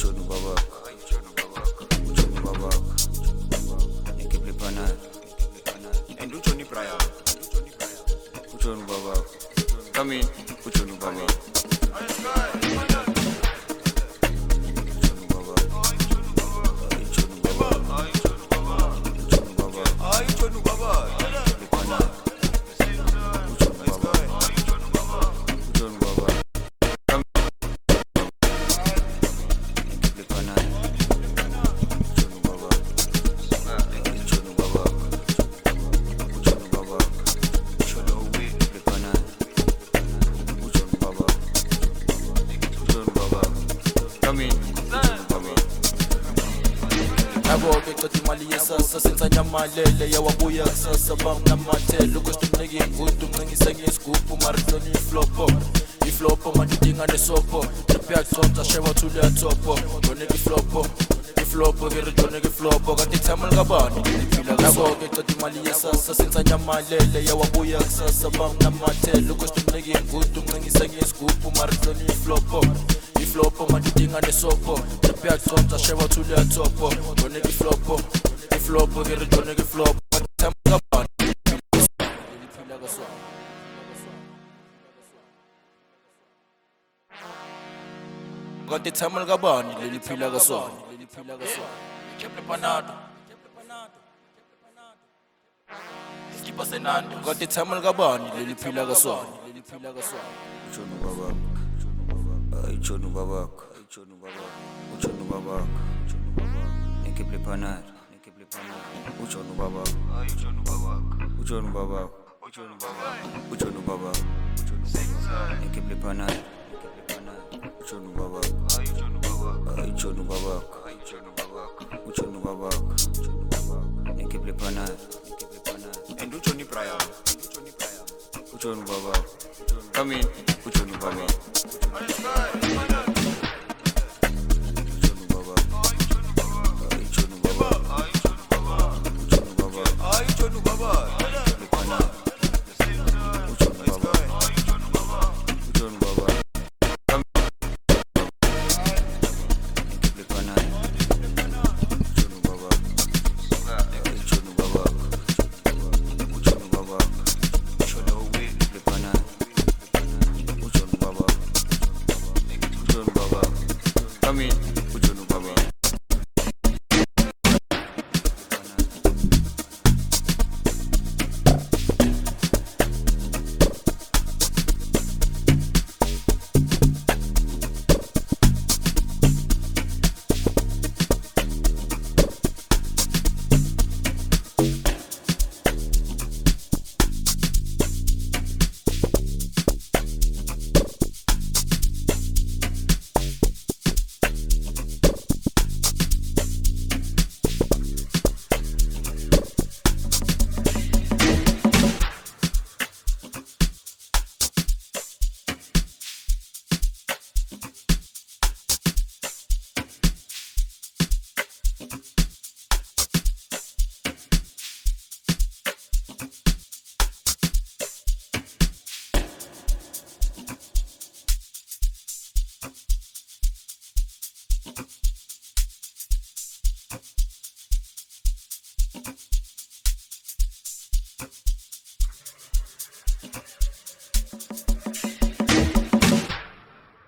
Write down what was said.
Uchonu babak, uchonu babak, ekiple panal, and uchoni praya, uchonu babak, come in, uchonu babak. Yabo-ke qeda imali yesasa senza nyamalele yawabuya kusasa bamnamathele ukustumnike ingudu umncingise ngesigubhu maridloni iflopo mandidinga nesopo trip yaconsa sheba thule yathopo doneke iflopo keridoneke iflopo kanti thamani kabani yabo-ke qeda imali yesasa senza nyamalele yawabuya kusasa bamnamathele ukustumnike ingudu umncingise ngesigubhu maridloni iflopo mandidinga nesopo trip yaconsa sheba thule yathopo doneke iflopo keridoneke iflopo kanti thamani kabani kanti thamani kabani leli phila kasona Keple panado Skipa senando kanti thamani kabani leli phila kasona Uchonu babak, uchonu babak, uchonu babak, ekiple panal, uchonu babak, uchonu babak, uchonu babak, ekiple panal, uchonu babak, uchonu babak, uchonu babak, ekiple panal, and uchoni praya, uchonu babak, come in, uchonu babak. Come in, uchonu babak.